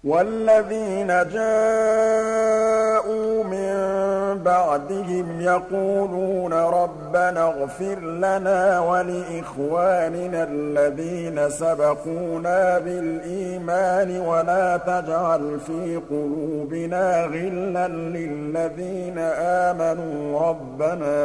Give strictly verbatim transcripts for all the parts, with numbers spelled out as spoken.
وَالَّذِينَ جَاءُوا مِن بَعْدِهِمْ يَقُولُونَ رَبَّنَا اغْفِرْ لَنَا وَلِإِخْوَانِنَا الَّذِينَ سَبَقُونَا بِالْإِيمَانِ وَلَا تَجْعَلْ فِي قُلُوبِنَا غِلًّا لِّلَّذِينَ آمَنُوا رَبَّنَا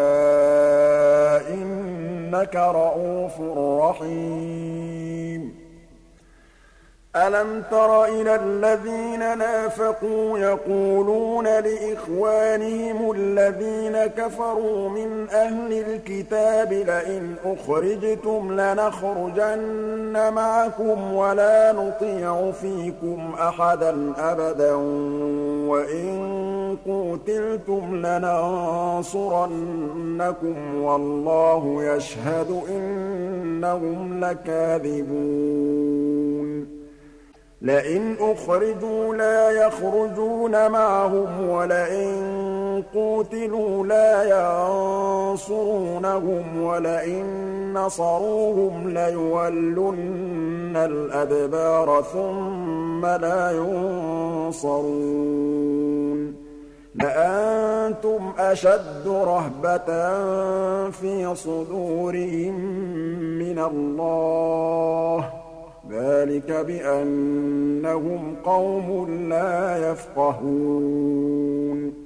إِنَّكَ رَءُوفٌ رَّحِيمٌ أَلَمْ تَرَ إِلَى الَّذِينَ نَافَقُوا يَقُولُونَ لِإِخْوَانِهِمُ الَّذِينَ كَفَرُوا مِنْ أَهْلِ الْكِتَابِ لَئِنْ أُخْرِجْتُمْ لَنَخْرُجَنَّ مَعَكُمْ وَلَا نُطِيعُ فِيكُمْ أَحَدًا أَبَدًا وَإِن قُوتِلْتُمْ لَنَنصُرَنَّكُمْ وَاللَّهُ يَشْهَدُ إِنَّهُمْ لَكَاذِبُونَ لئن أخرجوا لا يخرجون معهم ولئن قوتلوا لا ينصرونهم ولئن نصروهم ليولن الأدبار ثم لا ينصرون لأنتم أشد رهبة في صدورهم من الله ذلك بأنهم قوم لا يفقهون